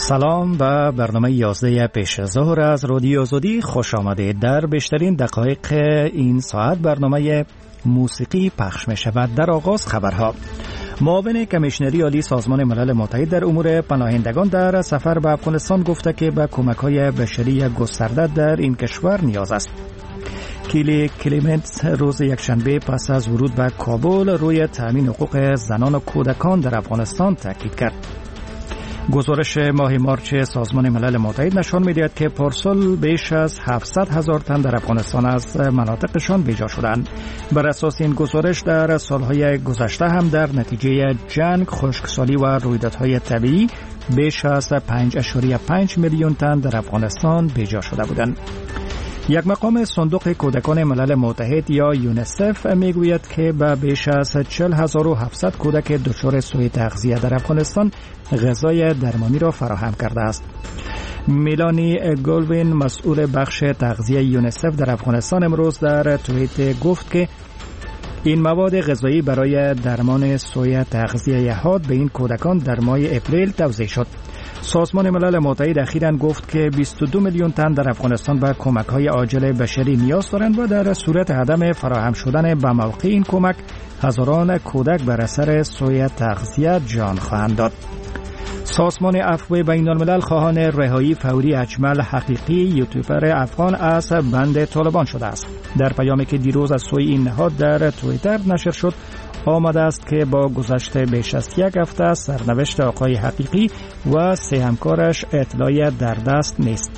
سلام و برنامه 11 پیش ظهر از رادیو آزادی خوش آمدید. در بیشترین دقایق این ساعت برنامه موسیقی پخش می شود. در آغاز خبرها. معاون کمیشنری عالی سازمان ملل متحد در امور پناهندگان در سفر به افغانستان گفته که به کمک‌های بشری گسترده در این کشور نیاز است. کیلی کلیمنت روز یکشنبه پس از ورود به کابل روی تامین حقوق زنان و کودکان در افغانستان تاکید کرد. گزارش ماه مارچ سازمان ملل متحد نشان می‌دهد که پارسال بیش از 700,000 تن در افغانستان از مناطقشان بیجا شدند. بر اساس این گزارش در سالهای گذشته هم در نتیجه جنگ، خشکسالی و رویدادهای طبیعی بیش از 5.5 میلیون تن در افغانستان بیجا شده بودند. یک مقام صندوق کودکان ملل متحد یا یونیسف میگوید که به بیش از 40,700 کودک دچار سوء تغذیه در افغانستان غذای درمانی را فراهم کرده است. میلانی گولوین مسئول بخش تغذیه یونیسف در افغانستان امروز در توییت گفت که این مواد غذایی برای درمان سوء تغذیه حاد به این کودکان در ماه اپریل توزیع شد. سازمان ملل متحد اخیراً گفت که 22 میلیون تن در افغانستان به کمک‌های عاجل بشری نیاز دارند و در صورت عدم فراهم شدن به موقع این کمک هزاران کودک بر اثر سوء تغذیه جان خواهند داد. سازمان عفو بین‌الملل خواهان رهایی فوری اجمل حقیقی یوتیوبر افغان از بند طالبان شده است. در پیامی که دیروز از سوی این نهاد در توییتر نشر شد آمده است که با گذشت بیش از یک هفته سرنوشت آقای حقیقی و 3 همکارش اطلاعی در دست نیست.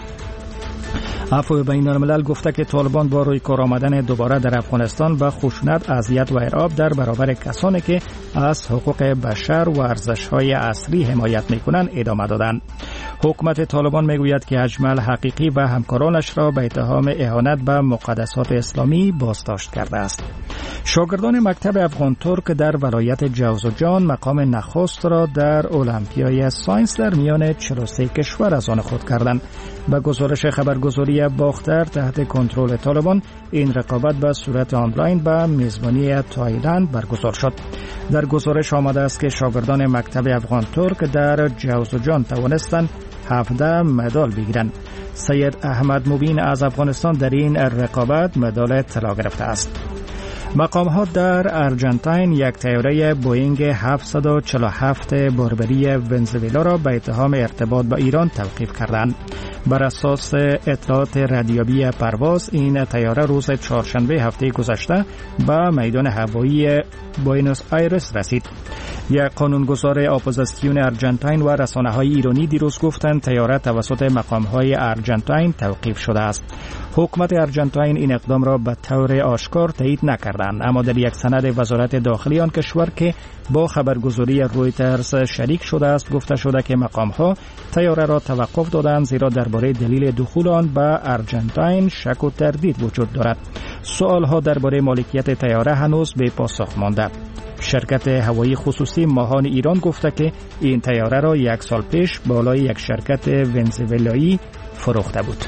عفو بین‌الملل گفته که طالبان با روی کار آمدن دوباره در افغانستان به خشونت، اذیت و ارعاب در برابر کسانی که از حقوق بشر و ارزش‌های اصلی حمایت می‌کنند ادامه دادند. حکومت طالبان میگوید که اجمل حقیقی و همکارانش را به اتهام اهانت به مقدسات اسلامی بازداشت کرده است. شاگردان مکتب افغان ترک در ولایت جوزجان مقام نخست را در المپیای ساینس در میان 43 کشور از آن خود کردند. به گزارش خبرگزاری باختر تحت کنترل طالبان این رقابت به صورت آنلاین به میزبانی تایلند برگزار شد. در گزارش آمده است که شاگردان مکتب افغان ترک در جوزجان توانستند 17 مدال بگیرند. سید احمد مبین از افغانستان در این رقابت مدال طلا گرفته است. مقام ها در ارجنتاین یک طیاره بوئینگ 747 باربری ونزوئلا را به اتهام ارتباط با ایران توقیف کردند. بر اساس اطلاعات رادیویی پرواز این طیاره روز چهارشنبه هفته گذشته به میدان هوایی بوئنوس آیرس رسید. یک قانونگذار اپوزیسیون ارجنتاین و رسانه‌های ایرانی دیروز گفتند طیاره توسط مقام‌های ارجنتاین توقیف شده است. حکومت ارجنتاین این اقدام را به طور آشکار تایید نکردند، اما در یک سند وزارت داخلی آن کشور که با خبرگزاری رویترز شریک شده است گفته شده که مقام‌ها طیاره را توقف دادند زیرا درباره دلیل دخول آن به ارجنتاین شک و تردید وجود دارد. سوال‌ها درباره مالکیت طیاره هنوز بی پاسخ مانده. شرکت هوایی خصوصی ماهان ایران گفته که این طیاره را 1 سال پیش بالای یک شرکت ونزوئلایی فروخته بود.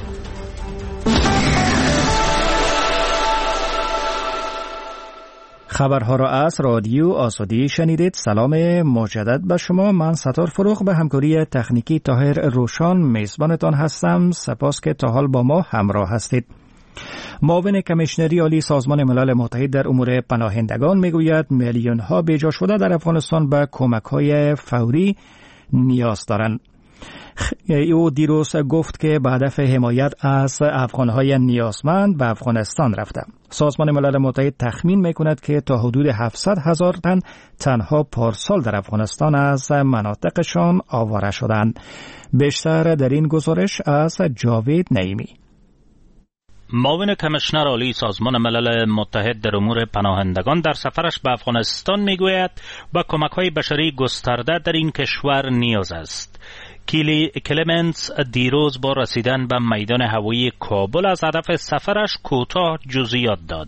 خبرها را از رادیو آزادی شنیدید. سلام مجدد به شما. من ستار فروغ به همکاری تکنیکی طاهر روشان میزبانتان هستم. سپاس که تا حال با ما همراه هستید. معاون کمیشنری عالی سازمان ملل متحد در امور پناهندگان میگوید میلیون ها بیجا شده در افغانستان به کمک های فوری نیاز دارند. او دیروز گفت که به هدف حمایت از افغانهای نیازمند به افغانستان رفته. سازمان ملل متحد تخمین میکند که تا حدود 700,000 تن تنها پارسال در افغانستان از مناطقشان آواره شدند. بیشتر در این گزارش از جاوید نعیمی. معاون کمیشنر عالی سازمان ملل متحد در امور پناهندگان در سفرش به افغانستان میگوید با کمک‌های بشری گسترده در این کشور نیاز است. کیلی کلیمنتس دیروز با رسیدن به میدان هوایی کابل از هدف سفرش کوتاه جزئیات داد.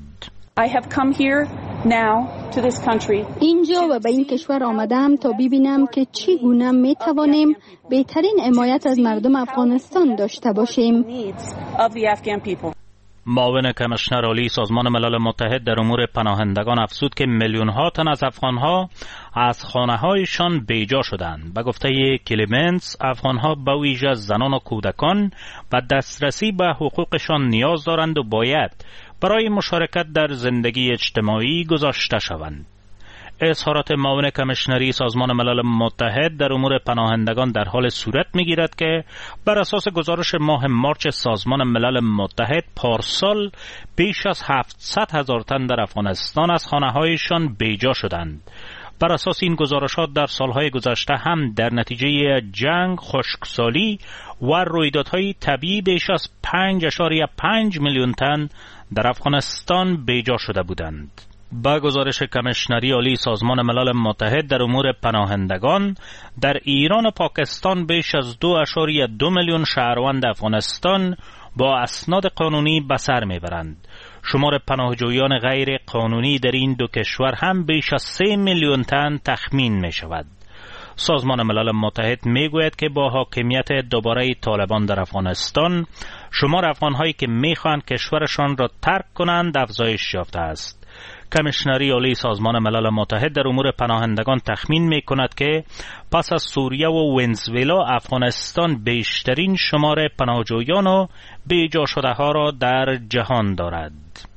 اینجا و به این کشور آمدم تا ببینم که چگونه می توانیم بهترین حمایت از مردم افغانستان داشته باشیم. معاون کمیشنر عالی سازمان ملل متحد در امور پناهندگان افزود که میلیون‌ها تن از افغان‌ها از خانه‌هایشان بیجا شدند. به گفته کلیمنتس، افغان‌ها به ویژه زنان و کودکان به دسترسی به حقوقشان نیاز دارند و باید برای مشارکت در زندگی اجتماعی گذاشته شوند. اظهارات معاون کمیشنری سازمان ملل متحد در امور پناهندگان در حال صورت می‌گیرد که بر اساس گزارش ماه مارچ سازمان ملل متحد پارسال بیش از 700,000 تن در افغانستان از خانه‌هایشان بیجا شدند. بر اساس این گزارشات در سالهای گذشته هم در نتیجه جنگ، خشکسالی و رویدادهای طبیعی بیش از 5.5 میلیون تن در افغانستان بیجا شده بودند. با گزارش کمیشنری عالی سازمان ملل متحد در امور پناهندگان، در ایران و پاکستان بیش از 2.2 میلیون شهروند افغانستان با اسناد قانونی به سر میبرند. شمار پناهجویان غیر قانونی در این دو کشور هم بیش از 3 میلیون تن تخمین می شود. سازمان ملل متحد می گوید که با حاکمیت دوباره طالبان در افغانستان، شمار افغانهایی که می خواهند کشورشان را ترک کنند افزایش یافته است. کمیشنری عالی سازمان ملل متحد در امور پناهندگان تخمین می کند که پس از سوریه و ونزوئلا افغانستان بیشترین شمار پناهجویان و بیجا شده ها را در جهان دارد.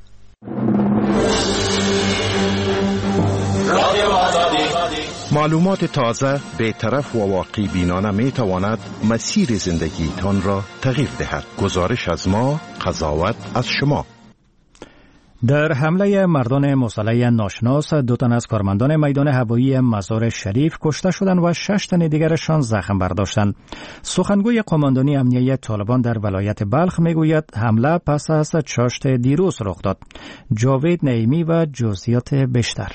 معلومات تازه، بی‌طرف و واقعی بینانه می تواند مسیر زندگیتان را تغییر دهد. گزارش از ما، قضاوت از شما. در حمله مردان مسلح ناشناس 2 تن از کارمندان میدان هوایی مزار شریف کشته شدند و 6 تن دیگرشان زخم برداشتند. سخنگوی قماندانی امنیه طالبان در ولایت بلخ میگوید حمله پس از چاشت دیروز رخ داد. جاوید نعیمی و جزئیات بیشتر.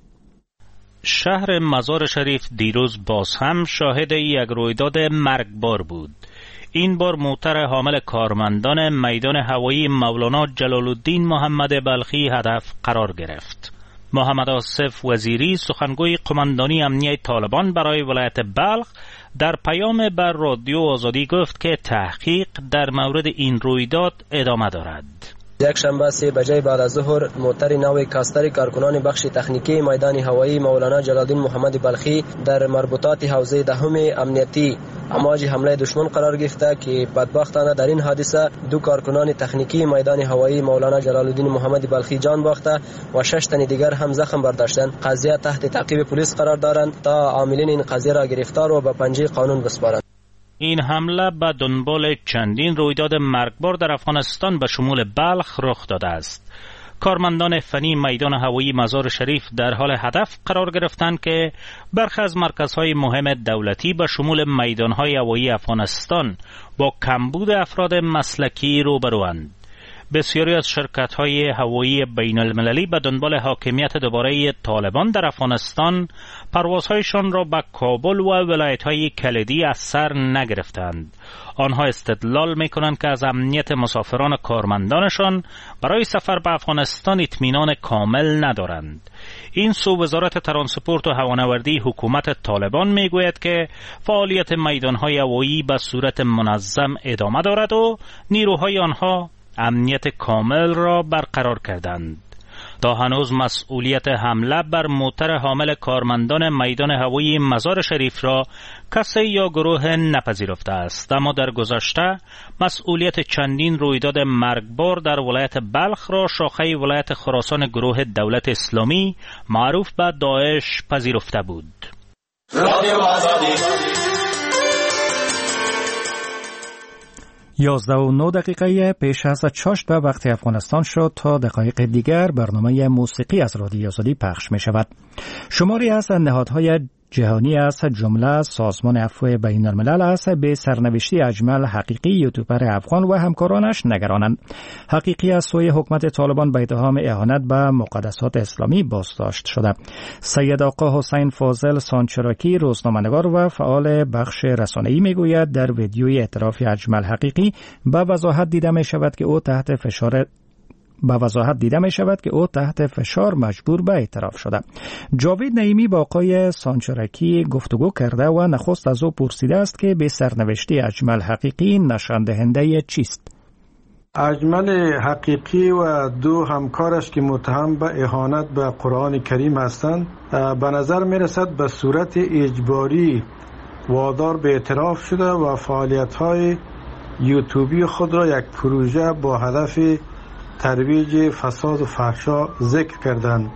شهر مزار شریف دیروز باز هم شاهد یک رویداد مرگبار بود. این بار موتر حامل کارمندان میدان هوایی مولانا جلال الدین محمد بلخی هدف قرار گرفت. محمد آصف وزیری سخنگوی قماندانی امنیه طالبان برای ولایت بلخ در پیام بر رادیو آزادی گفت که تحقیق در مورد این رویداد ادامه دارد. یک شنبه 3 بجه بعد از ظهر موتر نو کاستر کارکنان بخش تکنیکی میدان هوایی مولانا جلال الدین محمد بلخی در مربوطات حوزه دهم امنیتی امواج حمله دشمن قرار گرفته که بدبختانه در این حادثه 2 کارکنان تکنیکی میدان هوایی مولانا جلال الدین محمد بلخی جان باخته و 6 تن دیگر هم زخم برداشتند. قضیه تحت تعقیب پلیس قرار دارند تا عاملین این قضیه را گرفتار و به پنجه قانون بسپارند. این حمله به دنبال چندین رویداد مرگبار در افغانستان به شمول بلخ رخ داده است. کارمندان فنی میدان هوایی مزار شریف در حال هدف قرار گرفتند که برخی از مرکزهای مهم دولتی به شمول میدانهای هوایی افغانستان با کمبود افراد مسلکی روبروند. بسیاری از شرکت‌های هوایی بین المللی به دنبال حاکمیت دوباره طالبان در افغانستان پروازهایشان را به کابل و ولایت‌های کلیدی از سر نگرفتند. آنها استدلال می‌کنند که از امنیت مسافران کارمندانشان برای سفر به افغانستان اطمینان کامل ندارند. این سو وزارت ترانسپورت و هوانوردی حکومت طالبان میگوید که فعالیت میدان‌های هوایی به صورت منظم ادامه دارد و نیروهای آنها امنیت کامل را برقرار کردند. تا هنوز مسئولیت حمله بر موتر حامل کارمندان میدان هوایی مزار شریف را کسی یا گروه نپذیرفته است، اما در گذشته مسئولیت چندین رویداد مرگبار در ولایت بلخ را شاخه ولایت خراسان گروه دولت اسلامی معروف به داعش پذیرفته بود. 11:09 پیش از چاشت به وقت افغانستان شد. تا دقایق دیگر برنامه موسیقی از رادیو آزادی پخش می شود. شماری از نهادهای جهانی از جمله سازمان عفو بین الملل است به سرنوشتی اجمل حقیقی یوتیوبر افغان و همکارانش نگرانند. حقیقی از سوی حکومت طالبان به اتهام اهانت به مقدسات اسلامی بازداشت شده. سید آقا حسین فاضل سانچراکی روزنامه‌نگار و فعال بخش رسانه‌ای میگوید در ویدیوی اعتراف اجمل حقیقی به وضاحت دیده می شود که او تحت فشار مجبور به اعتراف شده. جاوید نعیمی با آقای سانچرکی گفتگو کرده و نخست از او پرسیده است که به سرنوشتی اجمل حقیقی نشان دهنده چیست؟ اجمل حقیقی و 2 همکارش که متهم به اهانت به قرآن کریم هستند به نظر می رسد به صورت اجباری وادار به اعتراف شده و فعالیت‌های یوتیوبی خود را یک پروژه با هدف ترویج فساد و فحشا ذکر کردند.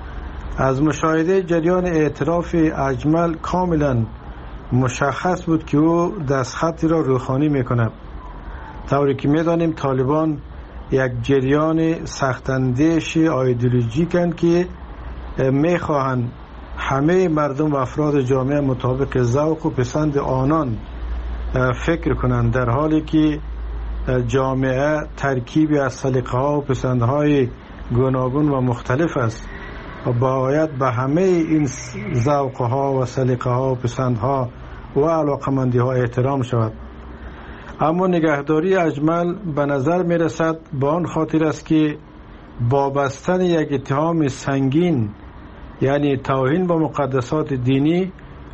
از مشاهده جریان اعتراف اجمل کاملا مشخص بود که او دستخطی را روخانی میکند. طوری که میدانیم طالبان یک جریان سخت‌اندیش ایدئولوژیکند که میخواهند همه مردم و افراد جامعه مطابق ذوق و پسند آنان فکر کنند، در حالی که جامعه ترکیبی از سلیقه‌ها و پسندهای گوناگون و مختلف است و باید به همه این ذوق‌ها و سلیقه‌ها و پسندها و علاقمندی‌ها احترام شود. اما نگهداری اجمل به نظر می رسد به آن خاطر است که با بستن یک اتهام سنگین، یعنی توهین به مقدسات دینی،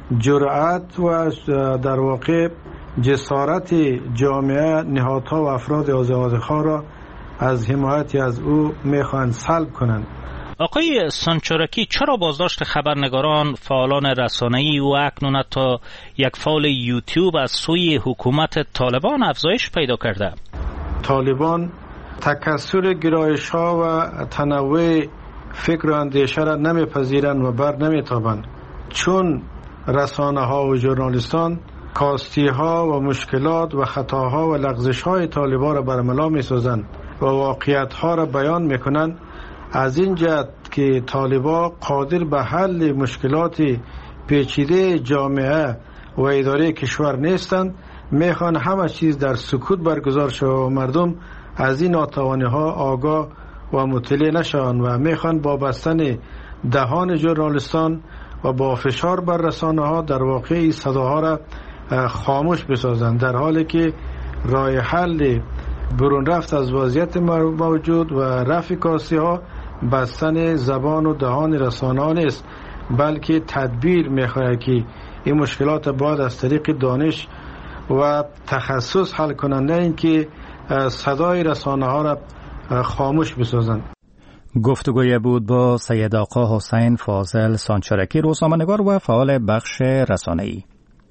جرأت و در واقع جسارت جامعه، نهادها و افراد آزادخواه را از حمایت از او میخواهند سلب کنند. آقای سانچارکی، چرا بازداشت خبرنگاران، فعالان رسانه‌ای و اکنون حتی یک فعال یوتیوب از سوی حکومت طالبان افزایش پیدا کرده؟ طالبان تکثر گرایش‌ها و تنوع فکر و اندیشه را نمیپذیرند و بر نمیتابند، چون رسانه‌ها و ژورنالیستان کاستی‌ها و مشکلات و خطاها و لغزش‌های طالبان را برملا می‌سازند و واقعیت‌ها را بیان می‌کنند. از این جهت که طالبان قادر به حل مشکلات پیچیده جامعه و اداره کشور نیستند، میخوان همه چیز در سکوت برگزار شود و مردم از این ناتوانی‌ها آگاه و مطلع نشوند و میخوان با بستن دهان ژورنالیستان و با فشار بر رسانه‌ها در واقع این صداها را خاموش بسازند، در حالی که راه حل برون رفت از وضعیت موجود و رفع کاستی‌ها بستن زبان و دهان رسانه‌ها نیست، بلکه تدبیر می‌خواهد که این مشکلات باید از طریق دانش و تخصص حل کنند، نه اینکه صدای رسانه‌ها را خاموش بسازند. گفتگوی بود با سید آقا حسین فاضل سانچارکی، روزنامه‌نگار و فعال بخش رسانه‌ای.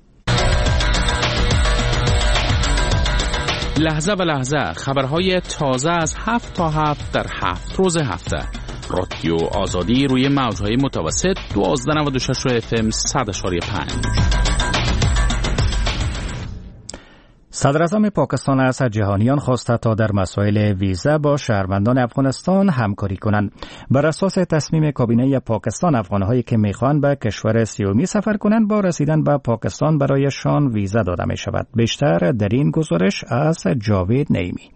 لحظه به لحظه خبرهای تازه از 7 تا 7 در 7 روز هفته. رادیو آزادی روی موج‌های متوسط 1296 FM 100.5. صدراعظم پاکستان اسد جهانیان خواسته تا در مسائل ویزا با شهروندان افغانستان همکاری کنند. بر اساس تصمیم کابینه پاکستان، افغان‌هایی که می‌خواهند به کشور سومی سفر کنند با رسیدن به پاکستان برایشان ویزا داده می‌شود. بیشتر در این گزارش از جاوید نعیمی.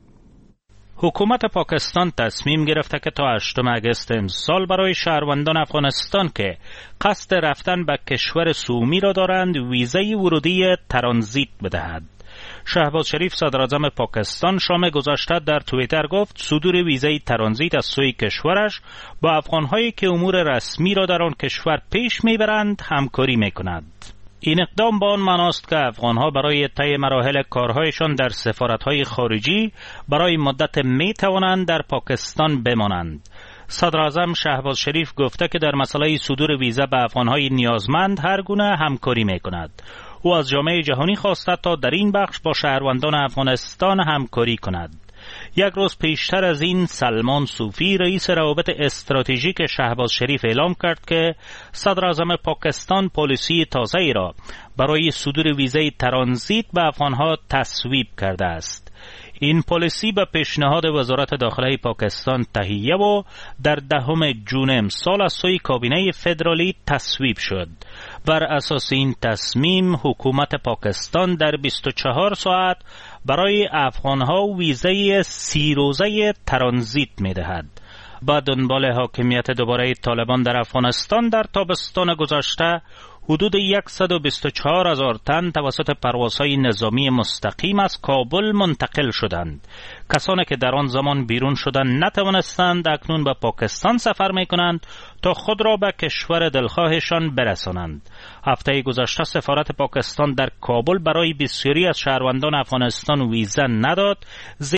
حکومت پاکستان تصمیم گرفته که تا 8 اگست امسال برای شهروندان افغانستان که قصد رفتن به کشور سومی را دارند ویزای ورودی ترانزیت بدهد. شهباز شریف صدراعظم پاکستان شام گذشته در توییتر گفت صدور ویزای ترانزیت از سوی کشورش با افغان‌هایی که امور رسمی را در آن کشور پیش میبرند همکاری میکند. این اقدام با آن معناست که افغان‌ها برای طی مراحل کارهایشان در سفارت‌های خارجی برای مدت میتوانند در پاکستان بمانند. صدراعظم شهباز شریف گفته که در مسئله صدور ویزا به افغان‌های نیازمند هر گونه همکاری میکند. او از جامعه جهانی خواسته تا در این بخش با شهروندان افغانستان همکاری کند. یک روز پیشتر از این سلمان صوفی رئیس روابط استراتژیک شهباز شریف اعلام کرد که صدراعظم پاکستان پالیسی تازه‌ای را برای صدور ویزای ترانزیت به افغانها تصویب کرده است. این پالیسی به پیشنهاد وزارت داخله پاکستان تهیه و در 10 جون امسال از سوی کابینه فدرالی تصویب شد. بر اساس این تصمیم حکومت پاکستان در 24 ساعت برای افغانها ویزای 30 روزه ترانزیت می‌دهد. با دنبال حاکمیت دوباره طالبان در افغانستان در تابستان گذشته حدود 124,000 تن توسط پروازهای نظامی مستقیم از کابل منتقل شدند. کسانی که در آن زمان بیرون شدند نتوانستند اکنون به پاکستان سفر می‌کنند تا خود را به کشور دلخواهشان برسانند. هفته گذشته سفارت پاکستان در کابل برای بسیاری از شهروندان افغانستان ویزا نداد،